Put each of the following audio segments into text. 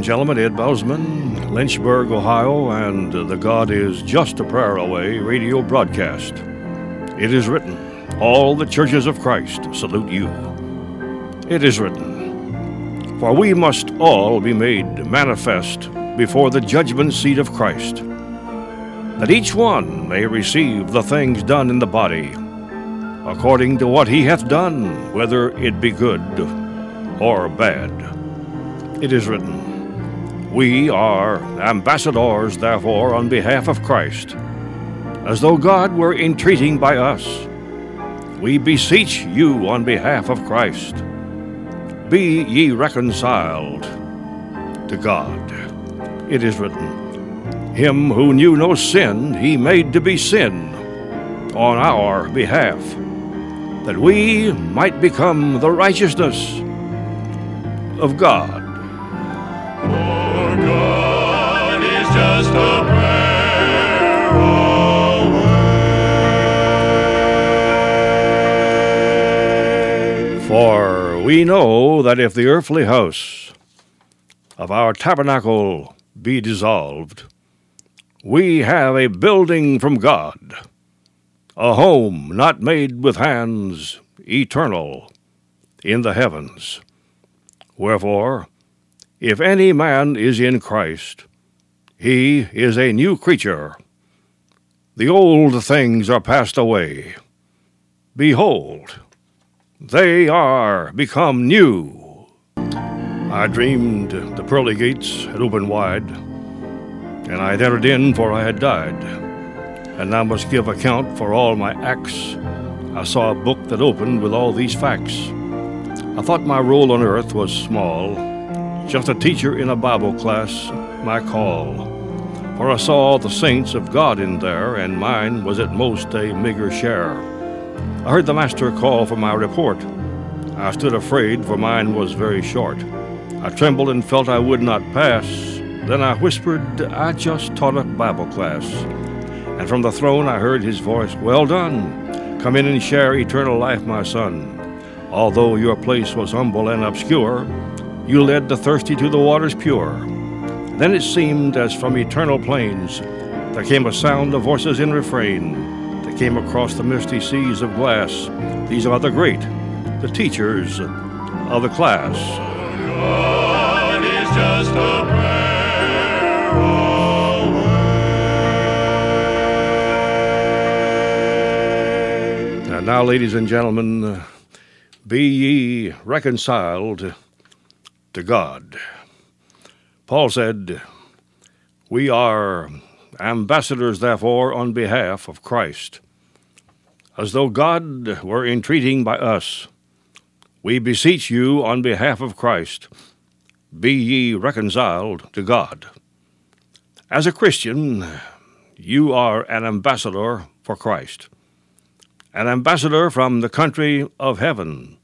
and gentlemen, Ed Bousman, Lynchburg, Ohio, and the God is Just a Prayer Away radio broadcast. It is written, all the churches of Christ salute you. It is written, for we must all be made manifest before the judgment seat of Christ, that each one may receive the things done in the body, according to what he hath done, whether it be good or bad. It is written, we are ambassadors, therefore, on behalf of Christ, as though God were entreating by us. We beseech you on behalf of Christ, be ye reconciled to God. It is written, him who knew no sin, he made to be sin on our behalf, that we might become the righteousness of God. For God is just a prayer away. For we know that if the earthly house of our tabernacle be dissolved, we have a building from God, a home not made with hands, eternal in the heavens. Wherefore, if any man is in Christ, he is a new creature. The old things are passed away. Behold, they are become new. I dreamed the pearly gates had opened wide, and I had entered in, for I had died, and now must give account for all my acts. I saw a book that opened with all these facts. I thought my role on earth was small, just a teacher in a Bible class, my call. For I saw the saints of God in there, and mine was at most a meager share. I heard the master call for my report. I stood afraid, for mine was very short. I trembled and felt I would not pass. Then I whispered, I just taught a Bible class. And from the throne I heard his voice, well done. Come in and share eternal life, my son. Although your place was humble and obscure, you led the thirsty to the waters pure. Then it seemed as from eternal plains there came a sound of voices in refrain. They came across the misty seas of glass. These are the great, the teachers of the class. God is just a prayer away. And now, ladies and gentlemen, be ye reconciled to God. Paul said, we are ambassadors, therefore, on behalf of Christ, as though God were entreating by us. We beseech you on behalf of Christ, be ye reconciled to God. As a Christian, you are an ambassador for Christ, an ambassador from the country of heaven.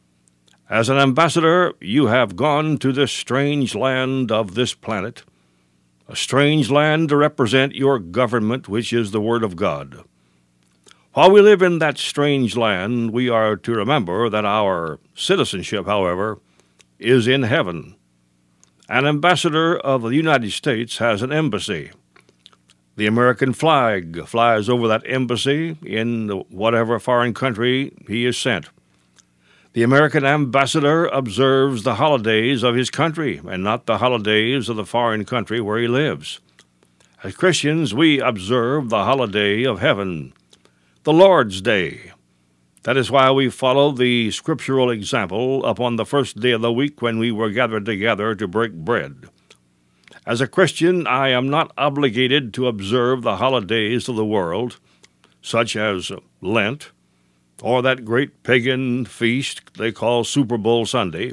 As an ambassador, you have gone to this strange land of this planet, a strange land to represent your government, which is the Word of God. While we live in that strange land, we are to remember that our citizenship, however, is in heaven. An ambassador of the United States has an embassy. The American flag flies over that embassy in whatever foreign country he is sent. The American ambassador observes the holidays of his country and not the holidays of the foreign country where he lives. As Christians, we observe the holiday of heaven, the Lord's Day. That is why we follow the scriptural example upon the first day of the week when we were gathered together to break bread. As a Christian, I am not obligated to observe the holidays of the world, such as Lent, or that great pagan feast they call Super Bowl Sunday.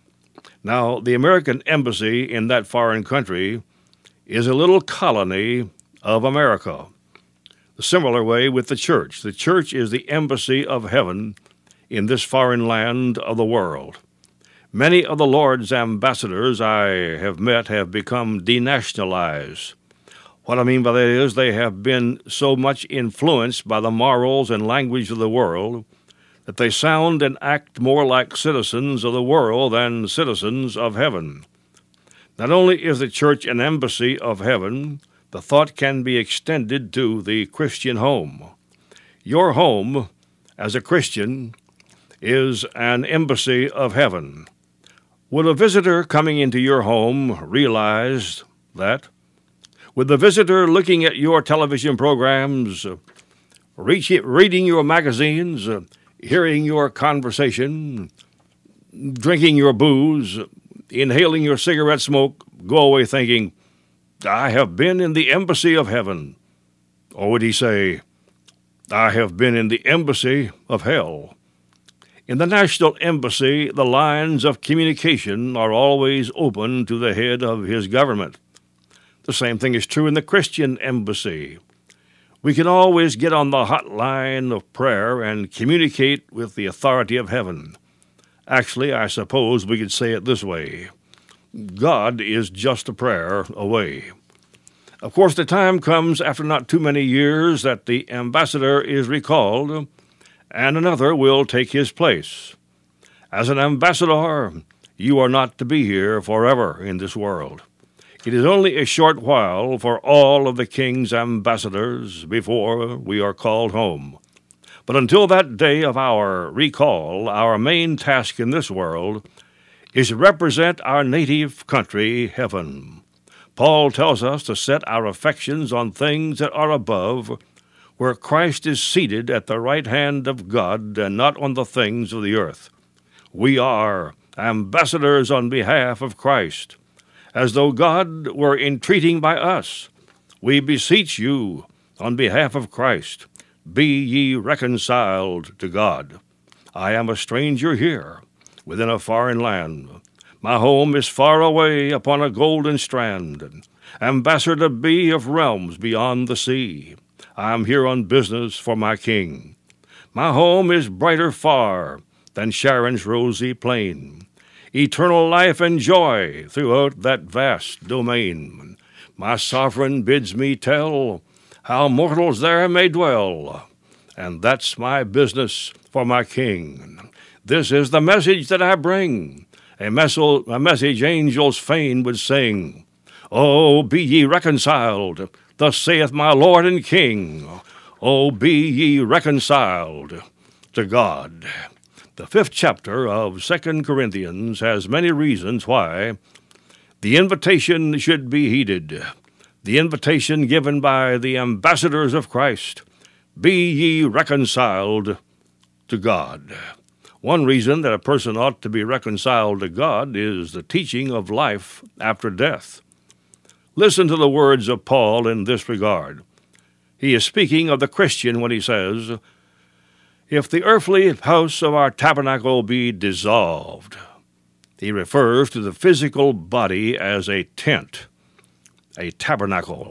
Now, the American embassy in that foreign country is a little colony of America. The similar way with the church. The church is the embassy of heaven in this foreign land of the world. Many of the Lord's ambassadors I have met have become denationalized. What I mean by that is they have been so much influenced by the morals and language of the world that they sound and act more like citizens of the world than citizens of heaven. Not only is the church an embassy of heaven, the thought can be extended to the Christian home. Your home, as a Christian, is an embassy of heaven. Would a visitor coming into your home realize that? Would the visitor looking at your television programs, reading your magazines, hearing your conversation, drinking your booze, inhaling your cigarette smoke, go away thinking, I have been in the embassy of heaven? Or would he say, I have been in the embassy of hell? In the National Embassy, the lines of communication are always open to the head of his government. The same thing is true in the Christian embassy. We can always get on the hotline of prayer and communicate with the authority of heaven. Actually, I suppose we could say it this way: God is just a prayer away. Of course, the time comes after not too many years that the ambassador is recalled, and another will take his place. As an ambassador, you are not to be here forever in this world. It is only a short while for all of the king's ambassadors before we are called home. But until that day of our recall, our main task in this world is to represent our native country, heaven. Paul tells us to set our affections on things that are above, where Christ is seated at the right hand of God, and not on the things of the earth. We are ambassadors on behalf of Christ, as though God were entreating by us. We beseech you, on behalf of Christ, be ye reconciled to God. I am a stranger here, within a foreign land. My home is far away upon a golden strand, ambassador be of realms beyond the sea. I am here on business for my King. My home is brighter far than Sharon's rosy plain. Eternal life and joy throughout that vast domain. My sovereign bids me tell how mortals there may dwell, and that's my business for my King. This is the message that I bring, a message angels fain would sing. Oh, be ye reconciled, thus saith my Lord and King. Oh, be ye reconciled to God. The 5th chapter of 2 Corinthians has many reasons why the invitation should be heeded. The invitation given by the ambassadors of Christ, be ye reconciled to God. One reason that a person ought to be reconciled to God is the teaching of life after death. Listen to the words of Paul in this regard. He is speaking of the Christian when he says, if the earthly house of our tabernacle be dissolved. He refers to the physical body as a tent, a tabernacle.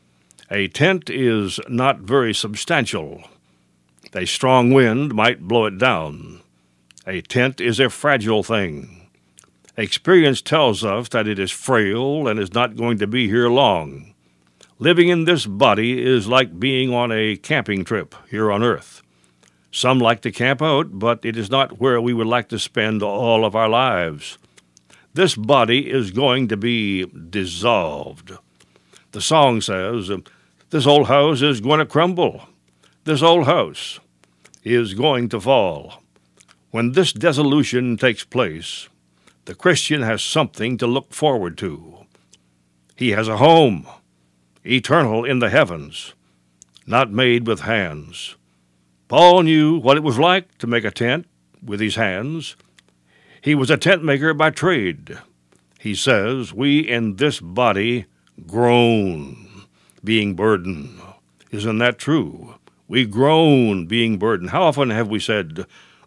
A tent is not very substantial. A strong wind might blow it down. A tent is a fragile thing. Experience tells us that it is frail and is not going to be here long. Living in this body is like being on a camping trip here on earth. Some like to camp out, but it is not where we would like to spend all of our lives. This body is going to be dissolved. The song says, this old house is going to crumble. This old house is going to fall. When this dissolution takes place, the Christian has something to look forward to. He has a home, eternal in the heavens, not made with hands. Paul knew what it was like to make a tent with his hands. He was a tent maker by trade. He says, we in this body groan, being burdened. Isn't that true? We groan, being burdened. How often have we said,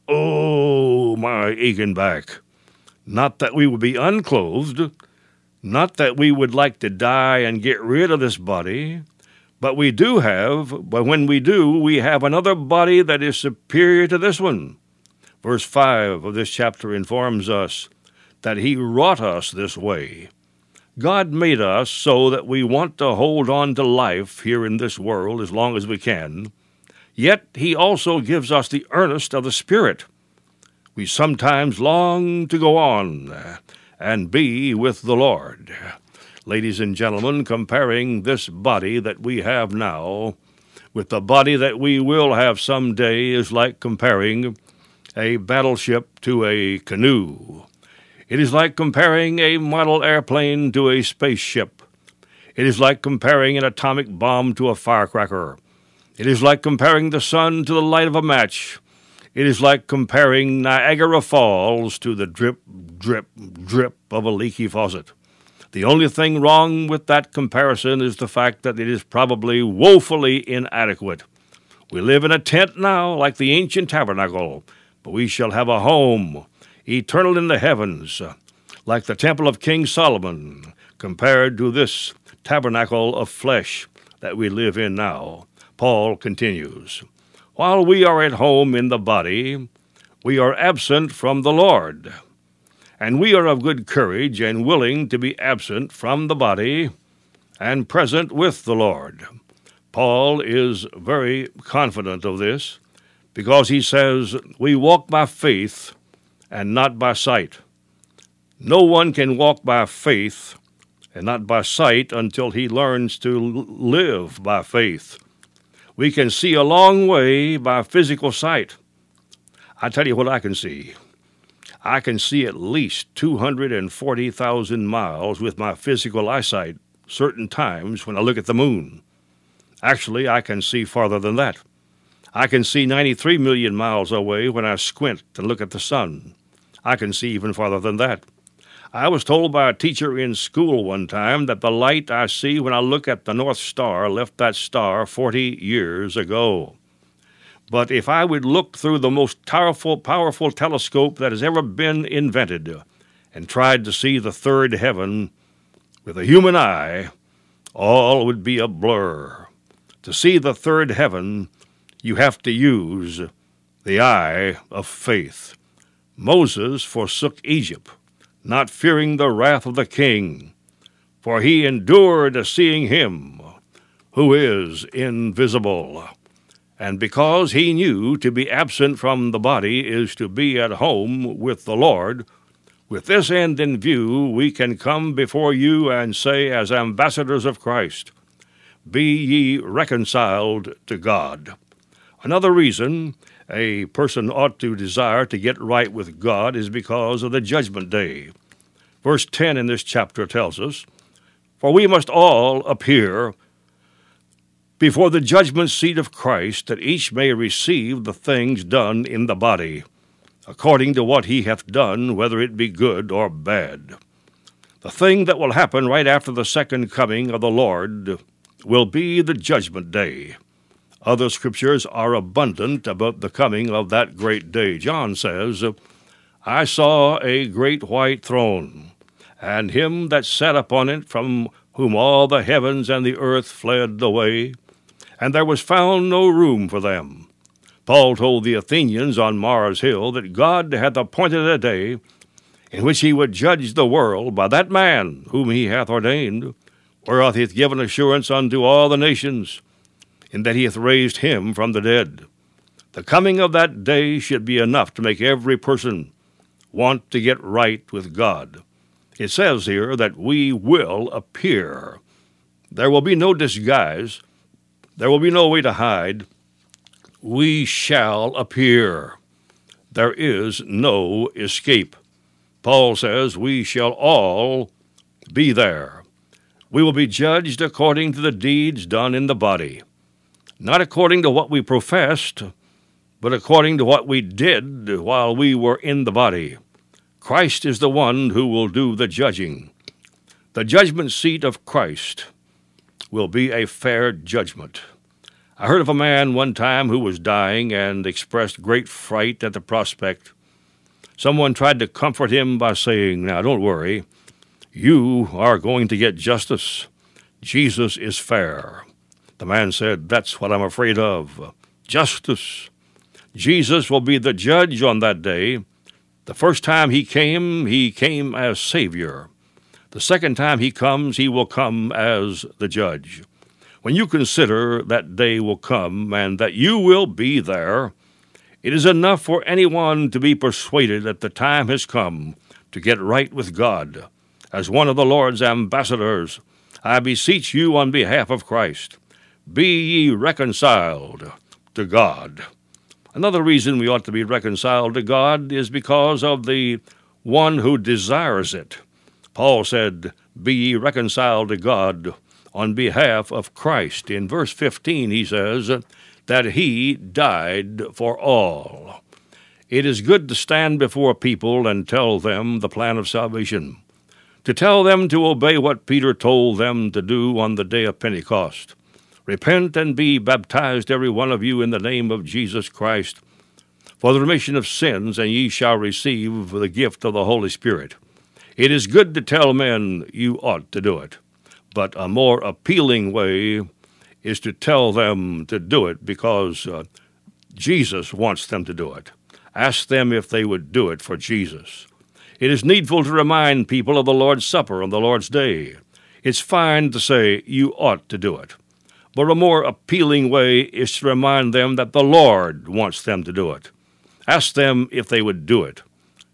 oh, my aching back? Not that we would be unclothed, not that we would like to die and get rid of this body, but when we do, we have another body that is superior to this one. Verse 5 of this chapter informs us that he wrought us this way. God made us so that we want to hold on to life here in this world as long as we can, yet he also gives us the earnest of the Spirit. We sometimes long to go on and be with the Lord. Ladies and gentlemen, comparing this body that we have now with the body that we will have someday is like comparing a battleship to a canoe. It is like comparing a model airplane to a spaceship. It is like comparing an atomic bomb to a firecracker. It is like comparing the sun to the light of a match. It is like comparing Niagara Falls to the drip, drip, drip of a leaky faucet. The only thing wrong with that comparison is the fact that it is probably woefully inadequate. We live in a tent now, like the ancient tabernacle, but we shall have a home, eternal in the heavens, like the temple of King Solomon, compared to this tabernacle of flesh that we live in now. Paul continues, while we are at home in the body, we are absent from the Lord. And we are of good courage and willing to be absent from the body and present with the Lord. Paul is very confident of this because he says, we walk by faith and not by sight. No one can walk by faith and not by sight until he learns to live by faith. We can see a long way by physical sight. I tell you what I can see. I can see at least 240,000 miles with my physical eyesight certain times when I look at the moon. Actually, I can see farther than that. I can see 93 million miles away when I squint and look at the sun. I can see even farther than that. I was told by a teacher in school one time that the light I see when I look at the North Star left that star 40 years ago. But if I would look through the most powerful telescope that has ever been invented and tried to see the third heaven with a human eye, all would be a blur. To see the third heaven, you have to use the eye of faith. Moses forsook Egypt, not fearing the wrath of the king, for he endured seeing him who is invisible. And because he knew to be absent from the body is to be at home with the Lord, with this end in view, we can come before you and say, as ambassadors of Christ, be ye reconciled to God. Another reason a person ought to desire to get right with God is because of the judgment day. Verse 10 in this chapter tells us, for we must all appear before the judgment seat of Christ, that each may receive the things done in the body, according to what he hath done, whether it be good or bad. The thing that will happen right after the second coming of the Lord will be the judgment day. Other scriptures are abundant about the coming of that great day. John says, I saw a great white throne, and him that sat upon it, from whom all the heavens and the earth fled away, and there was found no room for them. Paul told the Athenians on Mars Hill that God hath appointed a day in which he would judge the world by that man whom he hath ordained, whereof he hath given assurance unto all the nations, in that he hath raised him from the dead. The coming of that day should be enough to make every person want to get right with God. It says here that we will appear. There will be no disguise. There will be no way to hide. We shall appear. There is no escape. Paul says we shall all be there. We will be judged according to the deeds done in the body, not according to what we professed, but according to what we did while we were in the body. Christ is the one who will do the judging. The judgment seat of Christ will be a fair judgment. I heard of a man one time who was dying and expressed great fright at the prospect. Someone tried to comfort him by saying, now don't worry, you are going to get justice. Jesus is fair. The man said, that's what I'm afraid of, justice. Jesus will be the judge on that day. The first time he came as Savior. The second time he comes, he will come as the judge. When you consider that day will come and that you will be there, it is enough for anyone to be persuaded that the time has come to get right with God. As one of the Lord's ambassadors, I beseech you on behalf of Christ, be ye reconciled to God. Another reason we ought to be reconciled to God is because of the one who desires it. Paul said, be ye reconciled to God on behalf of Christ. In verse 15 he says that he died for all. It is good to stand before people and tell them the plan of salvation, to tell them to obey what Peter told them to do on the day of Pentecost. Repent and be baptized, every one of you, in the name of Jesus Christ, for the remission of sins, and ye shall receive the gift of the Holy Spirit. It is good to tell men you ought to do it, but a more appealing way is to tell them to do it because Jesus wants them to do it. Ask them if they would do it for Jesus. It is needful to remind people of the Lord's Supper on the Lord's Day. It's fine to say you ought to do it, but a more appealing way is to remind them that the Lord wants them to do it. Ask them if they would do it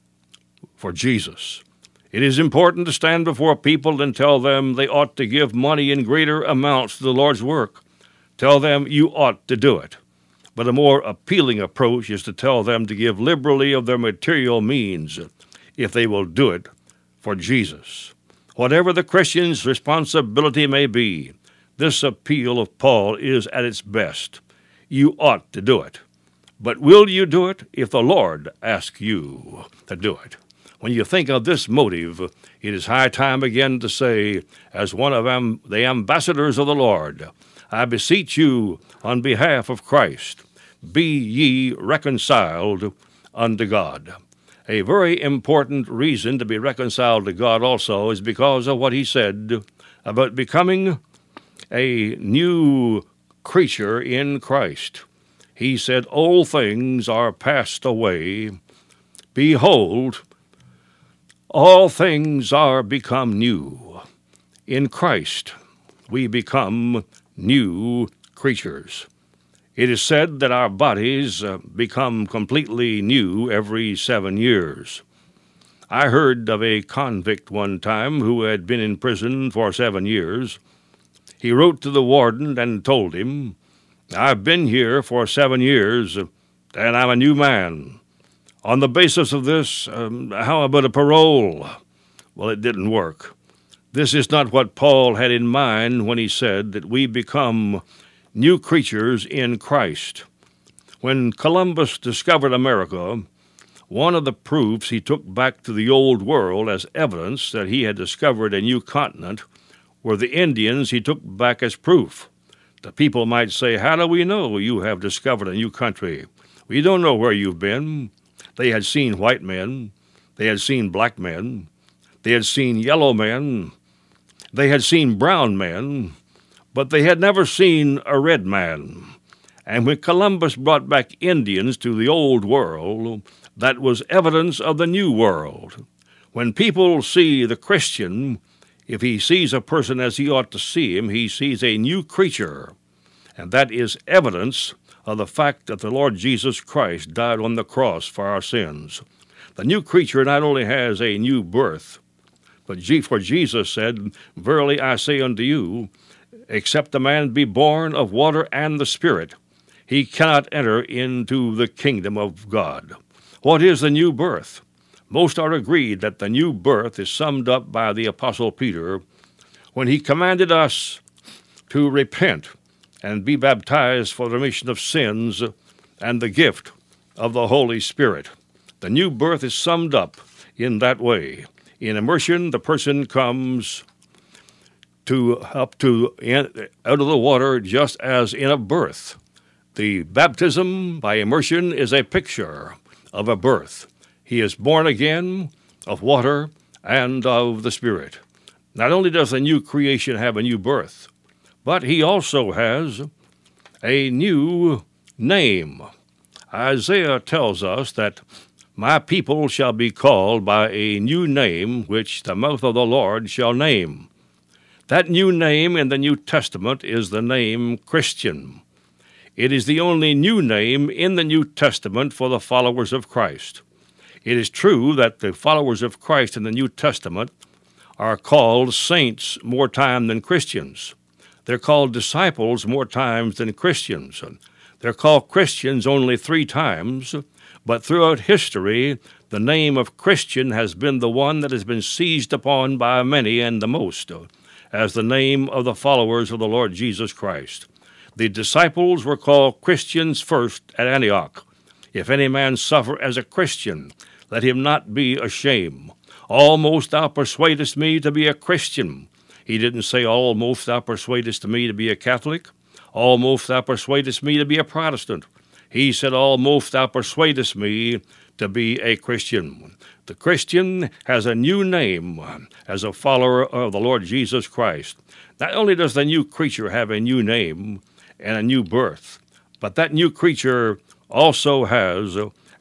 for Jesus. It is important to stand before people and tell them they ought to give money in greater amounts to the Lord's work. Tell them you ought to do it. But a more appealing approach is to tell them to give liberally of their material means if they will do it for Jesus. Whatever the Christian's responsibility may be, this appeal of Paul is at its best. You ought to do it. But will you do it if the Lord asks you to do it? When you think of this motive, it is high time again to say, as one of the ambassadors of the Lord, I beseech you on behalf of Christ, be ye reconciled unto God. A very important reason to be reconciled to God also is because of what he said about becoming a new creature in Christ. He said, old things are passed away. Behold, all things are become new. In Christ, we become new creatures. It is said that our bodies become completely new every 7 years. I heard of a convict one time who had been in prison for 7 years. He wrote to the warden and told him, I've been here for 7 years, and I'm a new man. On the basis of this, how about a parole? Well, it didn't work. This is not what Paul had in mind when he said that we become new creatures in Christ. When Columbus discovered America, one of the proofs he took back to the old world as evidence that he had discovered a new continent were the Indians he took back as proof. The people might say, how do we know you have discovered a new country? We don't know where you've been. They had seen white men. They had seen black men. They had seen yellow men. They had seen brown men. But they had never seen a red man. And when Columbus brought back Indians to the old world, that was evidence of the new world. When people see the Christian, if he sees a person as he ought to see him, he sees a new creature. And that is evidence of the fact that the Lord Jesus Christ died on the cross for our sins. The new creature not only has a new birth, but for Jesus said, verily I say unto you, except a man be born of water and the Spirit, he cannot enter into the kingdom of God. What is the new birth? Most are agreed that the new birth is summed up by the Apostle Peter when he commanded us to repent and be baptized for the remission of sins and the gift of the Holy Spirit. The new birth is summed up in that way. In immersion, the person comes out of the water just as in a birth. The baptism by immersion is a picture of a birth. He is born again of water and of the Spirit. Not only does the new creation have a new birth, but he also has a new name. Isaiah tells us that my people shall be called by a new name, which the mouth of the Lord shall name. That new name in the New Testament is the name Christian. It is the only new name in the New Testament for the followers of Christ. It is true that the followers of Christ in the New Testament are called saints more time than Christians. They're called disciples more times than Christians. They're called Christians only 3 times, but throughout history, the name of Christian has been the one that has been seized upon by many and the most as the name of the followers of the Lord Jesus Christ. The disciples were called Christians first at Antioch. If any man suffer as a Christian, let him not be ashamed. Almost thou persuadest me to be a Christian. He didn't say, almost thou persuadest me to be a Catholic. Almost thou persuadest me to be a Protestant. He said, almost thou persuadest me to be a Christian. The Christian has a new name as a follower of the Lord Jesus Christ. Not only does the new creature have a new name and a new birth, but that new creature also has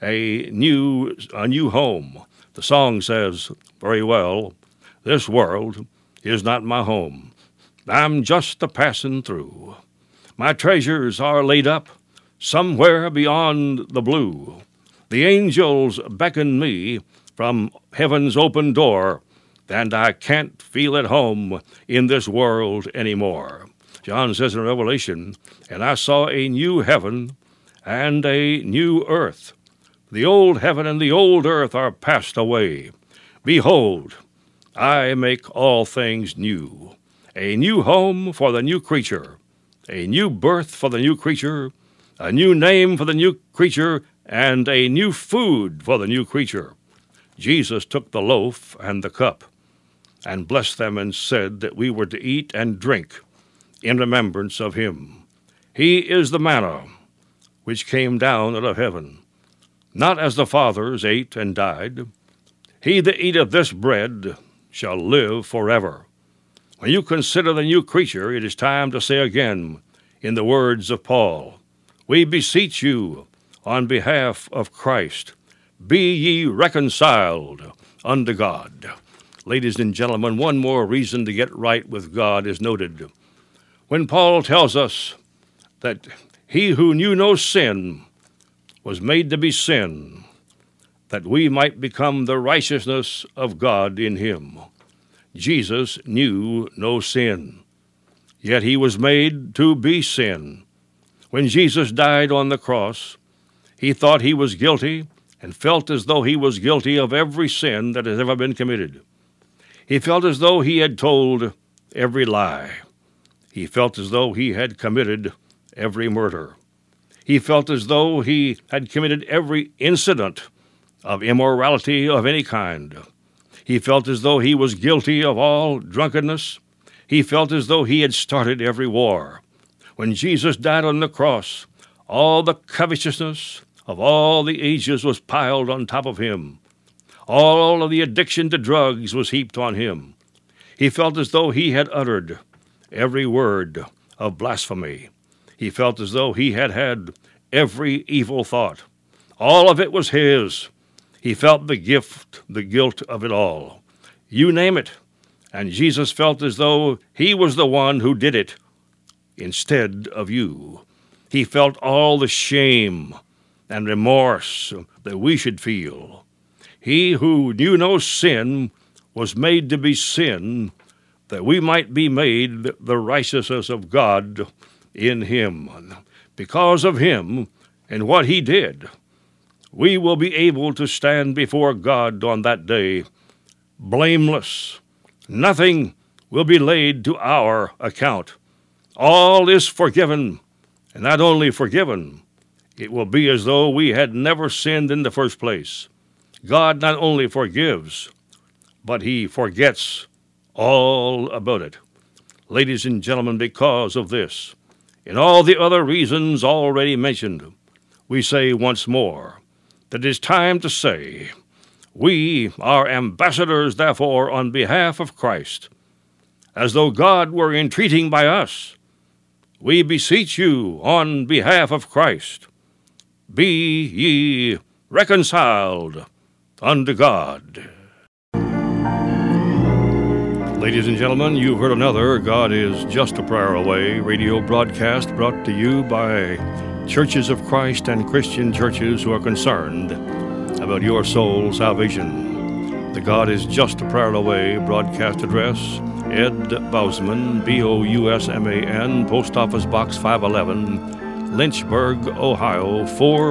a new home. The song says very well, this world is not my home. I'm just a passing through. My treasures are laid up somewhere beyond the blue. The angels beckon me from heaven's open door, and I can't feel at home in this world anymore. John says in Revelation, and I saw a new heaven and a new earth. The old heaven and the old earth are passed away. Behold, I make all things new. A new home for the new creature, a new birth for the new creature, a new name for the new creature, and a new food for the new creature. Jesus took the loaf and the cup, and blessed them, and said that we were to eat and drink in remembrance of him. He is the manna which came down out of heaven, not as the fathers ate and died. He that eateth this bread shall live forever. When you consider the new creature, it is time to say again, in the words of Paul, we beseech you on behalf of Christ, be ye reconciled unto God. Ladies and gentlemen, one more reason to get right with God is noted. When Paul tells us that he who knew no sin was made to be sin, that we might become the righteousness of God in him. Jesus knew no sin, yet he was made to be sin. When Jesus died on the cross, he thought he was guilty and felt as though he was guilty of every sin that has ever been committed. He felt as though he had told every lie. He felt as though he had committed every murder. He felt as though he had committed every incident of immorality of any kind. He felt as though he was guilty of all drunkenness. He felt as though he had started every war. When Jesus died on the cross, all the covetousness of all the ages was piled on top of him. All of the addiction to drugs was heaped on him. He felt as though he had uttered every word of blasphemy. He felt as though he had had every evil thought. All of it was his. He felt the guilt of it all. You name it. And Jesus felt as though he was the one who did it instead of you. He felt all the shame and remorse that we should feel. He who knew no sin was made to be sin, that we might be made the righteousness of God in him. Because of him and what he did, we will be able to stand before God on that day blameless. Nothing will be laid to our account. All is forgiven, and not only forgiven, it will be as though we had never sinned in the first place. God not only forgives, but he forgets all about it. Ladies and gentlemen, because of this, and all the other reasons already mentioned, we say once more that it is time to say, we are ambassadors, therefore, on behalf of Christ, as though God were entreating by us. We beseech you on behalf of Christ, be ye reconciled unto God. Ladies and gentlemen, you've heard another God is Just a Prayer Away radio broadcast brought to you by Churches of Christ and Christian churches who are concerned about your soul's salvation. The God is Just a Prayer Away broadcast address, Ed Bousman, Bousman, Post Office Box 511, Lynchburg, Ohio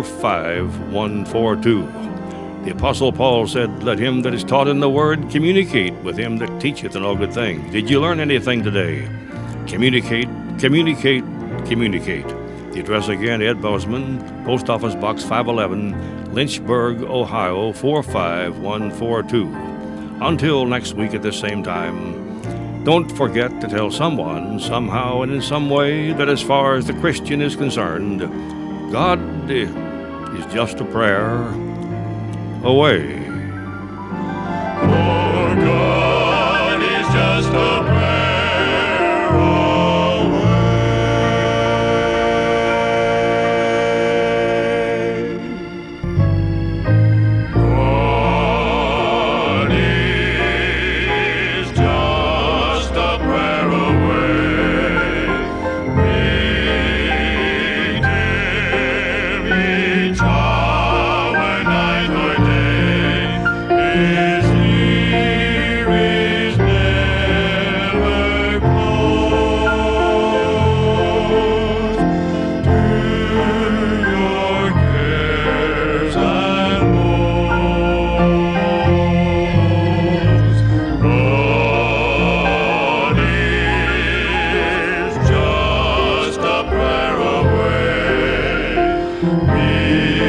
45142. The Apostle Paul said, "Let him that is taught in the word communicate with him that teacheth in all good things." Did you learn anything today? Communicate, communicate, communicate. The address again, Ed Bousman, Post Office Box 511, Lynchburg, Ohio 45142. Until next week at the same time, don't forget to tell someone, somehow, and in some way that as far as the Christian is concerned, God is just a prayer away. For God is just a prayer away. God is just a prayer away. Meet Him each hour, night or day. His ear is never closed to your cares and woes. God is just a prayer away.